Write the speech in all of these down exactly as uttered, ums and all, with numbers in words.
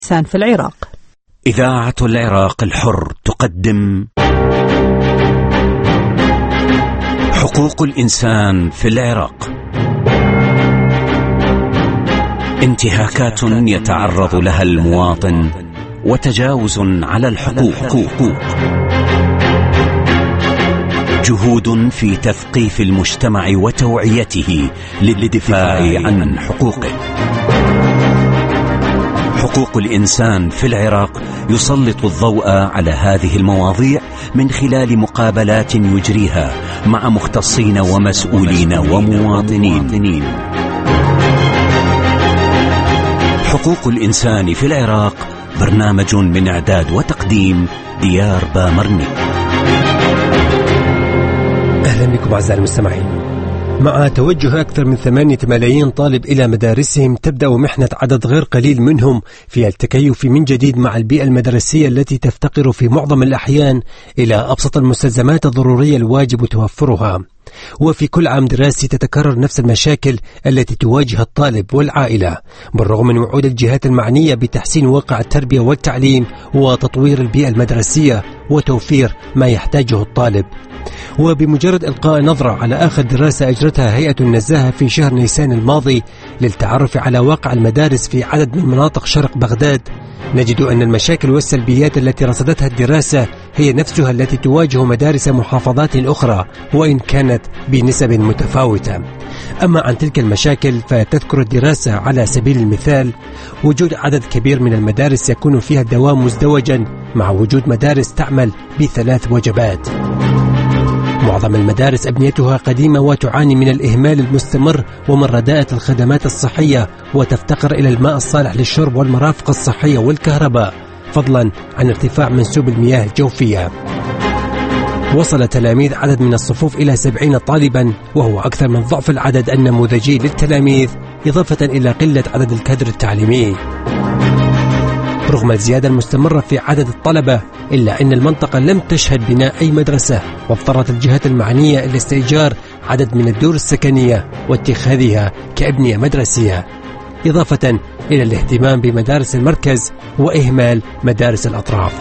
الإنسان في العراق. إذاعة العراق الحر تقدم حقوق الإنسان في العراق. انتهاكات يتعرض لها المواطن وتجاوز على الحقوق. جهود في تثقيف المجتمع وتوعيته للدفاع عن حقوقه. حقوق الإنسان في العراق يسلط الضوء على هذه المواضيع من خلال مقابلات يجريها مع مختصين ومسؤولين ومواطنين. حقوق الإنسان في العراق برنامج من إعداد وتقديم ديار بامرني. أهلا بكم أعزائي المستمعين. مع توجه أكثر من ثمانية ملايين طالب إلى مدارسهم، تبدأ محنة عدد غير قليل منهم في التكيف من جديد مع البيئة المدرسية التي تفتقر في معظم الأحيان إلى أبسط المستلزمات الضرورية الواجب توفرها. وفي كل عام دراسي تتكرر نفس المشاكل التي تواجه الطالب والعائلة، بالرغم من وعود الجهات المعنية بتحسين واقع التربية والتعليم وتطوير البيئة المدرسية وتوفير ما يحتاجه الطالب. وبمجرد إلقاء نظرة على آخر دراسة أجرتها هيئة النزاهة في شهر نيسان الماضي للتعرف على واقع المدارس في عدد من مناطق شرق بغداد، نجد أن المشاكل والسلبيات التي رصدتها الدراسة هي نفسها التي تواجه مدارس محافظات أخرى، وإن كانت بنسب متفاوتة. أما عن تلك المشاكل فتذكر الدراسة على سبيل المثال وجود عدد كبير من المدارس يكون فيها الدوام مزدوجا، مع وجود مدارس تعمل بثلاث وجبات. معظم المدارس أبنيتها قديمة وتعاني من الإهمال المستمر ومن رداءة الخدمات الصحية، وتفتقر إلى الماء الصالح للشرب والمرافق الصحية والكهرباء، فضلا عن ارتفاع منسوب المياه الجوفية. وصل تلاميذ عدد من الصفوف إلى سبعين طالبا، وهو أكثر من ضعف العدد النموذجي للتلاميذ، إضافة إلى قلة عدد الكادر التعليمي. رغم الزيادة المستمرة في عدد الطلبة، إلا أن المنطقة لم تشهد بناء أي مدرسة، واضطرت الجهات المعنية إلى استئجار عدد من الدور السكنية واتخاذها كأبنية مدرسية، إضافة إلى الاهتمام بمدارس المركز وإهمال مدارس الأطراف.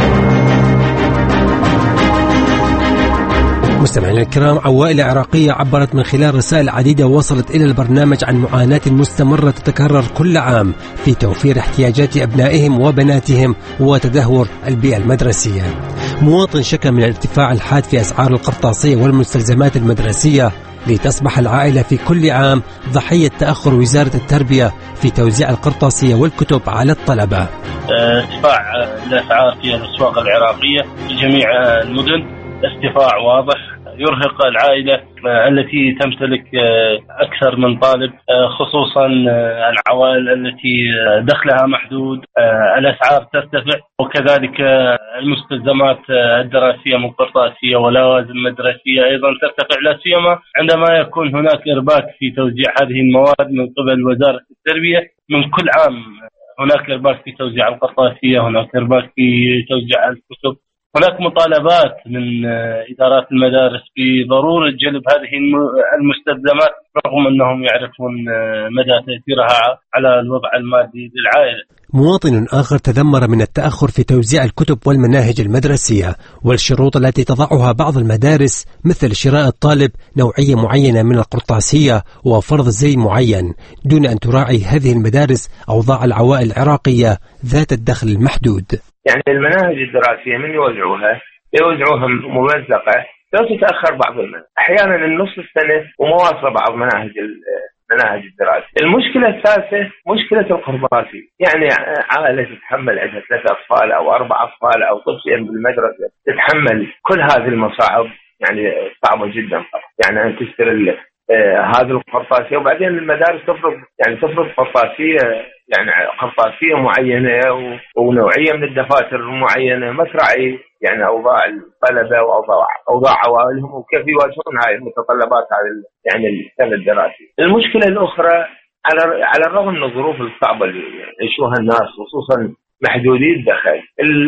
مستمعينا الكرام، عوائل عراقية عبرت من خلال رسائل عديدة وصلت إلى البرنامج عن معاناة مستمرة تتكرر كل عام في توفير احتياجات أبنائهم وبناتهم وتدهور البيئة المدرسية. مواطن شكى من الارتفاع الحاد في أسعار القرطاسية والمستلزمات المدرسية، لتصبح العائلة في كل عام ضحية تأخر وزارة التربية في توزيع القرطاسية والكتب على الطلبة. ارتفاع الأسعار في الأسواق العراقية في جميع المدن، ارتفاع واضح يرهق العائلة التي تمتلك أكثر من طالب، خصوصا العوائل التي دخلها محدود. الأسعار ترتفع، وكذلك المستلزمات الدراسية من قرطاسية ولوازم مدرسية أيضا ترتفع، لا سيما عندما يكون هناك إرباك في توزيع هذه المواد من قبل وزارة التربية. من كل عام هناك إرباك في توزيع القرطاسية، هناك إرباك في توزيع الكتب، هناك مطالبات من إدارات المدارس بضرورة جلب هذه المستلزمات، رغم أنهم يعرفون مدى تأثيرها على الوضع المادي للعائلة. مواطن آخر تذمر من التأخر في توزيع الكتب والمناهج المدرسية والشروط التي تضعها بعض المدارس، مثل شراء الطالب نوعية معينة من القرطاسية وفرض زي معين، دون أن تراعي هذه المدارس أوضاع العوائل العراقية ذات الدخل المحدود. يعني المناهج الدراسية من يوزعوها يوزعوها ممزقة، لو تتأخر بعض المناهج أحيانا النص السنة ومواصلة بعض مناهج المناهج الدراسية. المشكلة الثالثة مشكلة القرطاسي، يعني عائلة تتحمل عندها ثلاثة أطفال أو أربع أطفال أو طفلين بالمدرسة تتحمل كل هذه المصاعب، يعني صعبة جدا. يعني أن تشتري آه هذه القرطاسية، وبعدين المدارس تفرض يعني تفرض قرطاسية يعني قرطاسية معينة ونوعية من الدفاتر معينة، ما تراعي يعني أوضاع الطلبة وأوضاع أوضاع عوائلهم وكيف يواجهون هاي المتطلبات هذه يعني السنة الدراسية. المشكلة الأخرى على على الرغم من الظروف الصعبة اللي يعيشوها الناس، خصوصا محدودي الدخل،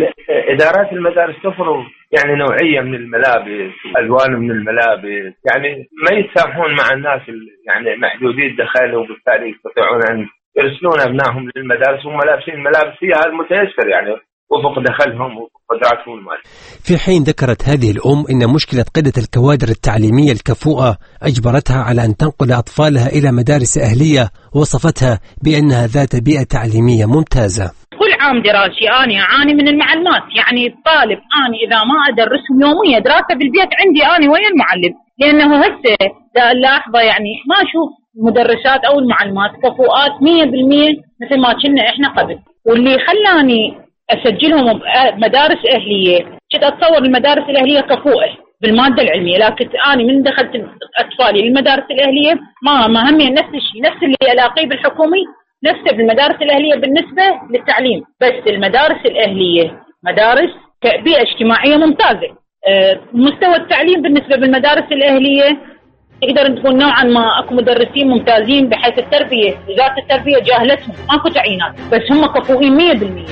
إدارات المدارس تفرض يعني نوعية من الملابس، ألوان من الملابس، يعني ما يتسامحون مع الناس يعني محدودي الدخل، وبالتالي يستطيعون أن يرسلون أبنائهم للمدارس وهم لابسين الملابس فيها المتيسر يعني وفق دخلهم وقدراتهم المالية. في حين ذكرت هذه الأم إن مشكلة قلة الكوادر التعليمية الكفؤة أجبرتها على أن تنقل أطفالها إلى مدارس أهلية، وصفتها بأنها ذات بيئة تعليمية ممتازة. كل عام دراسي أنا أعاني من المعلمات، يعني الطالب أنا إذا ما أدرسهم يوميا دراسة بالبيت عندي أنا ويا المعلم، لأنه هسه لاحظة يعني ما أشوف مدرسات أو المعلمات كفؤات مية بالمية مثل ما كنا إحنا قبل. واللي خلاني أسجلهم مدارس أهلية كنت أتصور المدارس الأهلية كفؤة بالمادة العلمية، لكن أنا من دخلت أطفالي للمدارس الأهلية ما ما همي نفس الشيء، نفس اللي ألاقيه بالحكومي نفسه بالمدارس الأهلية بالنسبة للتعليم. بس المدارس الأهلية مدارس بيئة اجتماعية ممتازة. مستوى التعليم بالنسبة بالمدارس الأهلية تقدر تكون نوعا ما اكو مدرسين ممتازين بحيث التربية وزارة التربية جاهلتهم ماكو تعيينات، بس هم كفؤين مية بالمية.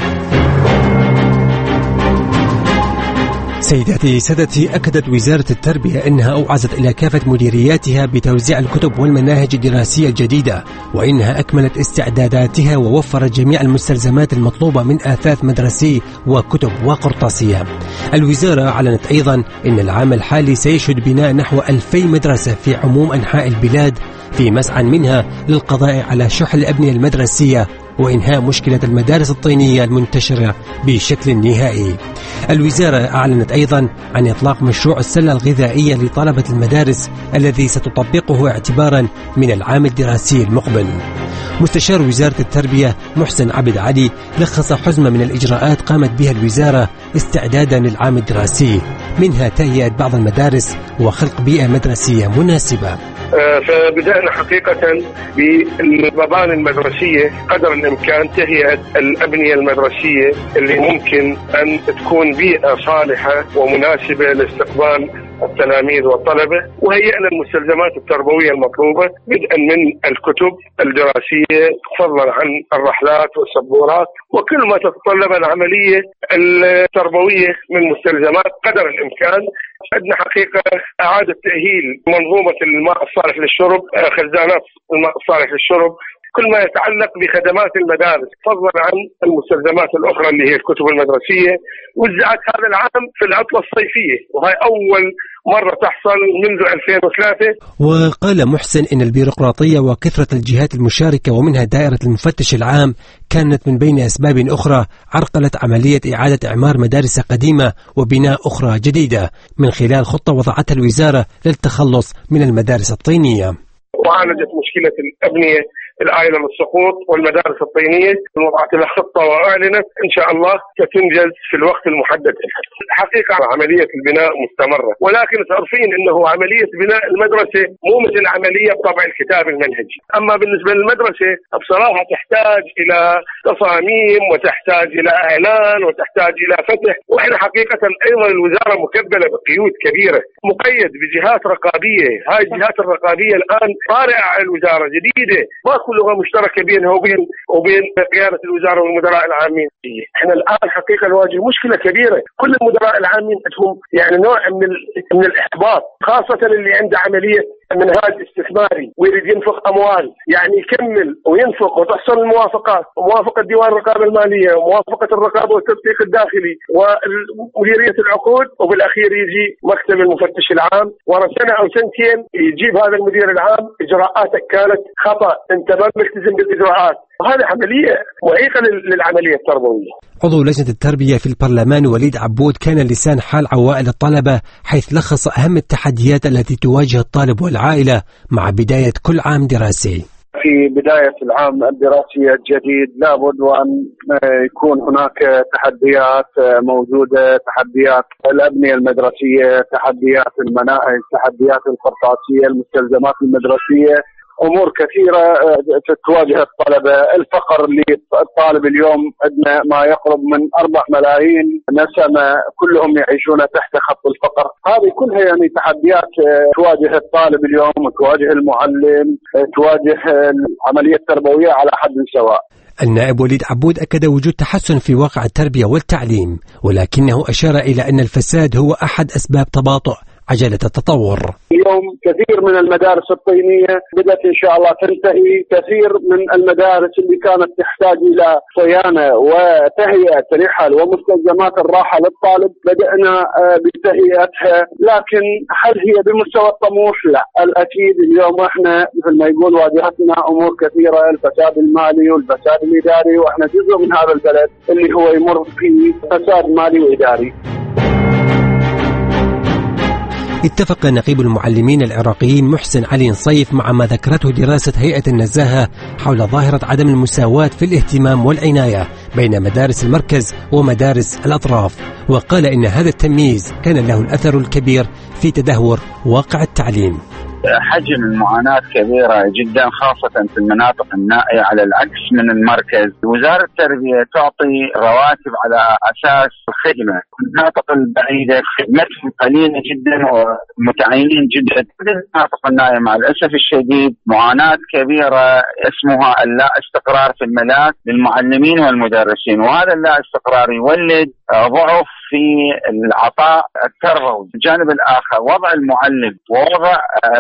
سيداتي سادتي، أكدت وزارة التربية أنها أوعزت إلى كافة مديرياتها بتوزيع الكتب والمناهج الدراسية الجديدة، وإنها أكملت استعداداتها ووفرت جميع المستلزمات المطلوبة من آثاث مدرسي وكتب وقرطاسية. الوزارة أعلنت أيضا أن العام الحالي سيشهد بناء نحو ألفي مدرسة في عموم أنحاء البلاد، في مسعى منها للقضاء على شح الأبنية المدرسية وإنهاء مشكلة المدارس الطينية المنتشرة بشكل نهائي. الوزارة أعلنت أيضا عن إطلاق مشروع السلة الغذائية لطلبة المدارس الذي ستطبقه اعتبارا من العام الدراسي المقبل. مستشار وزارة التربية محسن عبد علي لخص حزمة من الإجراءات قامت بها الوزارة استعدادا للعام الدراسي، منها تهيئة بعض المدارس وخلق بيئة مدرسية مناسبة. فبدأنا حقيقة بالمباني المدرسية قدر الإمكان تهيئة الأبنية المدرسية اللي ممكن أن تكون بيئة صالحة ومناسبة لاستقبال التلاميذ والطلبة، وهيئنا المستلزمات التربوية المطلوبة بدءا من الكتب الدراسية فضلا عن الرحلات والسبورات وكل ما تتطلب العملية التربوية من مستلزمات قدر الإمكان. عندنا حقيقة إعادة تأهيل منظومة الماء الصالح للشرب، خزانات الماء الصالح للشرب، كل ما يتعلق بخدمات المدارس فضلا عن المستلزمات الأخرى اللي هي الكتب المدرسية، وزعت هذا العام في العطلة الصيفية، وهي أول مرة تحصل منذ ألفين وثلاثة. وقال محسن إن البيروقراطية وكثرة الجهات المشاركة ومنها دائرة المفتش العام كانت من بين أسباب أخرى عرقلت عملية إعادة إعمار مدارس قديمة وبناء أخرى جديدة من خلال خطة وضعتها الوزارة للتخلص من المدارس الطينية. وعالجت مشكلة الأبنية الآيلة للسقوط والمدارس الطينية، وضعت لها خطة وأعلنت إن شاء الله ستنجز في الوقت المحدد. الحقيقة عملية البناء مستمرة، ولكن تعرفين أنه عملية بناء المدرسة مو مثل عملية طبع الكتاب المنهجي. أما بالنسبة للمدرسة بصراحة تحتاج إلى تصاميم وتحتاج إلى إعلان وتحتاج إلى فتح، وإحنا حقيقة أيضا الوزارة مكبلة بقيود كبيرة، مقيد بجهات رقابية. هاي الجهات الرقابية الآن طارئة على الوزارة جديدة، ماكو لغة مشتركة بينها وبين وبين قيادة الوزارة والمدراء العامين. احنا الآن حقيقة نواجه مشكلة كبيرة، كل المدراء العامين عندهم يعني نوع من من الإحباط، خاصة اللي عنده عملية منهاج استثماري ويريد ينفق أموال، يعني يكمل وينفق وتحصل الموافقات وموافقة ديوان الرقابة المالية وموافقة الرقابة والتدقيق الداخلي ومديرية العقود، وبالأخير يجي مكتب المفتش العام ورا سنة أو سنتين يجيب هذا المدير العام إجراءاتك كانت خطأ، أنت ما ملتزم بالإجراءات، وهذه عملية معيقة للعملية التربوية. عضو لجنة التربية في البرلمان وليد عبود كان لسان حال عوائل الطلبة، حيث لخص أهم التحديات التي تواجه الطالب والعائلة مع بداية كل عام دراسي. في بداية العام الدراسي الجديد لابد وأن يكون هناك تحديات موجودة، تحديات الأبنية المدرسية، تحديات المناهج، تحديات القرطاسية، المستلزمات المدرسية، أمور كثيرة تواجه الطلبة. الفقر اللي الطالب اليوم عندنا ما يقرب من أربع ملايين نسمة كلهم يعيشون تحت خط الفقر. هذه كلها يعني تحديات تواجه الطالب اليوم وتواجه المعلم، تواجه العملية التربوية على حد سواء. النائب وليد عبود أكد وجود تحسن في واقع التربية والتعليم، ولكنه أشار إلى أن الفساد هو أحد أسباب تباطؤ عجلة التطور. اليوم كثير من المدارس الطينية بدأت إن شاء الله تنتهي، كثير من المدارس اللي كانت تحتاج إلى صيانة وتهيئة رحل ومستلزمات الراحة للطالب بدأنا بتهيئتها، لكن هل هي بمستوى الطموح؟ لا، الأكيد اليوم احنا مثل ما يقول واجهتنا أمور كثيرة، الفساد المالي والفساد الإداري، واحنا جزء من هذا البلد اللي هو يمر فيه فساد مالي وإداري. اتفق نقيب المعلمين العراقيين محسن علي نصيف مع ما ذكرته دراسة هيئة النزاهة حول ظاهرة عدم المساواة في الاهتمام والعناية بين مدارس المركز ومدارس الأطراف، وقال إن هذا التمييز كان له الأثر الكبير في تدهور واقع التعليم. حجم المعاناة كبيرة جدا خاصة في المناطق النائية على العكس من المركز. وزارة التربية تعطي رواتب على أساس الخدمة، المناطق البعيدة خدمتهم قليلة جدا ومتعينين جدا. المناطق النائية مع الأسف الشديد معاناة كبيرة اسمها اللا استقرار في الملاك للمعلمين والمدرسين، وهذا اللا استقرار يولد ضعف في العطاء التربوي. الجانب الآخر وضع المعلم ووضع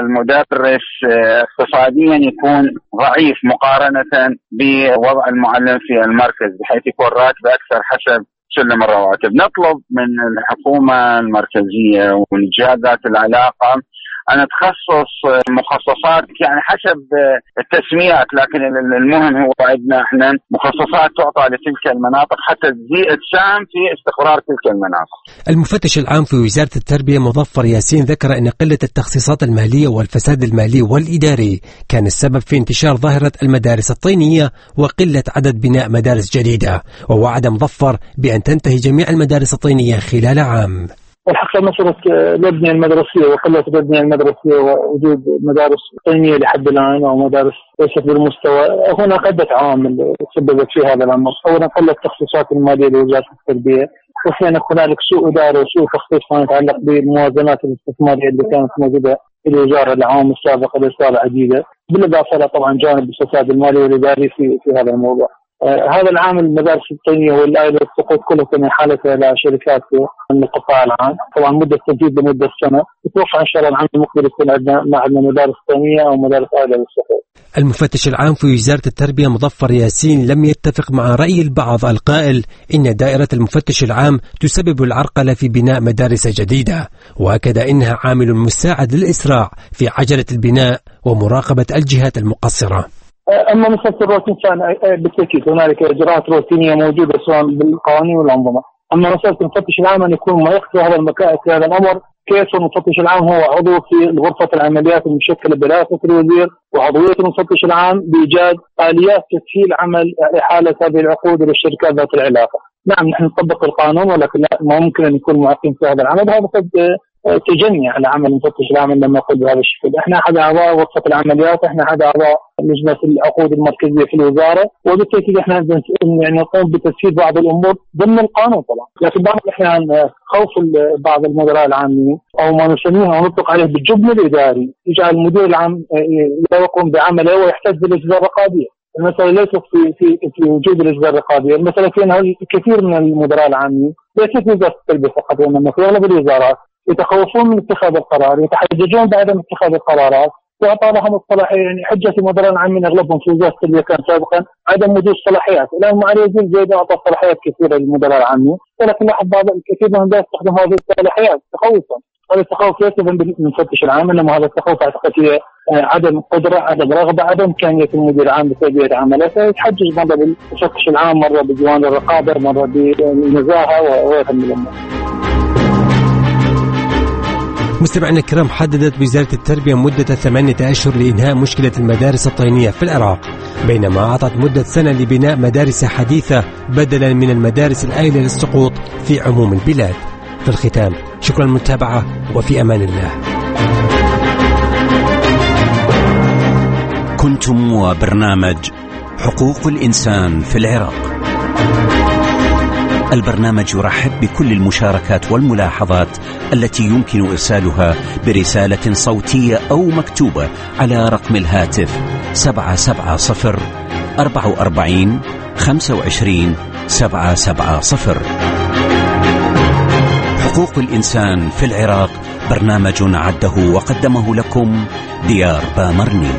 المدرس اقتصاديا يكون ضعيف مقارنة بوضع المعلم في المركز، بحيث يكون راتبه أكثر حسب سلم الرواتب. نطلب من الحكومة المركزية والجهات ذات العلاقة أن تخصص مخصصات يعني حسب التسميات، لكن المهم هو عندنا احنا مخصصات تعطى لتلك المناطق حتى تساهم في استقرار تلك المناطق. المفتش العام في وزارة التربية مظفر ياسين ذكر أن قلة التخصيصات المالية والفساد المالي والإداري كان السبب في انتشار ظاهرة المدارس الطينية وقلة عدد بناء مدارس جديدة، ووعد مظفر بأن تنتهي جميع المدارس الطينية خلال عام. الحقيقة مسألة الأبنية المدرسية وقلة الأبنية المدرسية ووجود مدارس طينية لحد الآن أو مدارس ليست بالمستوى، هناك عدة عوامل تسببت في هذا الأمر. أولا قلة التخصيصات المالية لوزارة التربية، وثانيا هنالك سوء إدارة وسوء تخصيص ما يتعلق بالموازنات الاستثمارية اللي كانت موجودة في الوزارة العام السابقة لإصدار عديدة، بالإضافة إلى طبعا جانب الفساد المالي والإداري في في هذا الموضوع. آه هذا العام المدارس الطينية والآية للسقوط كلها من حالتها إلى شركات من القطاع العام، طبعا مدة تنفيذ لمدة سنة. أتوقع إن شاء الله العام المقبل يكون عندنا ما عندنا مدارس طينية أو مدارس آية للسقوط. المفتش العام في وزارة التربية مظفر ياسين لم يتفق مع رأي البعض القائل إن دائرة المفتش العام تسبب العرقلة في بناء مدارس جديدة، وأكد إنها عامل مساعد للإسراع في عجلة البناء ومراقبة الجهات المقصرة. أما مسألة الروتين بالتأكيد هنالك إجراءات روتينية موجودة سواء بالقوانين والأنظمة. أما مسألة المفتش العام أن يكون ما يخفي هذا المكان في هذا الأمر، كيف المفتش العام هو عضو في غرفة العمليات المشكلة برئاسة الوزير، وعضوية المفتش العام بإيجاد آليات تسهيل عمل إحالة هذه العقود للشركات ذات العلاقة. نعم نحن نطبق القانون، ولكن ما ممكن أن يكون معقين في هذا العمل. هذا قد تجني على عمل المفتش العام لما يقول بهذا الشكل. احنا احد اعضاء غرفه العمليات، احنا احد اعضاء لجنه العقود المركزيه في الوزاره، وبالتاكيد احنا يعني نقوم بتسهيل بعض الامور ضمن القانون طبعا، لكن بعض الاحيان خوف بعض المدراء العامين او ما نسميه او نطلق عليه بالجبن الاداري يجعل المدير العام لا يقوم بعمله ويحتاج بالاجراء الرقابيه. المسألة ليست في في في وجود الإجراء الرقابي، المسألة في أن الكثير من المدراء العامين ليست في وزارة التربية فقط، وإنما في أغلب الوزارات يتخوفون من اتخاذ القرار، يتحججون بعدم اتخاذ القرارات، وأعطى لهم الصلاحية. يعني حجة المدراء العامين أغلبهم في وزارة التربية كان سابقا عدم وجود صلاحيات، الآن معالي وزير زيد أعطى صلاحيات كثيرة للمدراء العامين، ولكن لاحظ بعض الكثير منهم لا يستخدم هذه الصلاحيات تخوفا. هذا التخوف ليس من المفتش العام، إنما هذا التخوف أعتقد هي عدم قدرة، عدم رغبة، عدم إمكانية المدير العام بتأدية عمله، يتحجج مرة بالمفتش العام، مرة بديوان الرقابة، مرة بالنزاهة وغيرها من الأمور. مستمعينا الكرام، حددت وزارة التربية مدة ثمانية أشهر لإنهاء مشكلة المدارس الطينية في العراق، بينما أعطت مدة سنة لبناء مدارس حديثة بدلا من المدارس الآيلة للسقوط في عموم البلاد. في الختام شكرا للمتابعة وفي أمان الله. كنتم وبرنامج حقوق الإنسان في العراق. البرنامج يرحب بكل المشاركات والملاحظات التي يمكن إرسالها برسالة صوتية أو مكتوبة على رقم الهاتف سبعة سبعة صفر أربعة وأربعين خمسة وعشرين سبعة سبعة صفر. حقوق الإنسان في العراق برنامج عده وقدمه لكم ديار بامرني.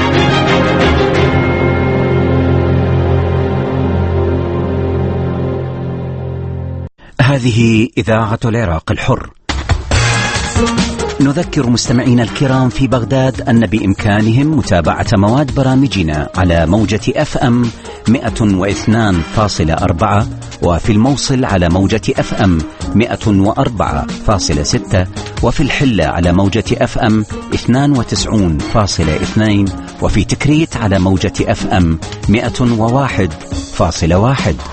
هذه إذاعة العراق الحر. نذكر مستمعينا الكرام في بغداد أن بإمكانهم متابعة مواد برامجنا على موجة أف أم مئة واثنين فاصلة أربعة، وفي الموصل على موجة أف أم مئة وأربعة فاصلة ستة، وفي الحلة على موجة أف أم اثنين وتسعين فاصلة اثنين، وفي تكريت على موجة أف أم مئة وواحد فاصلة واحد.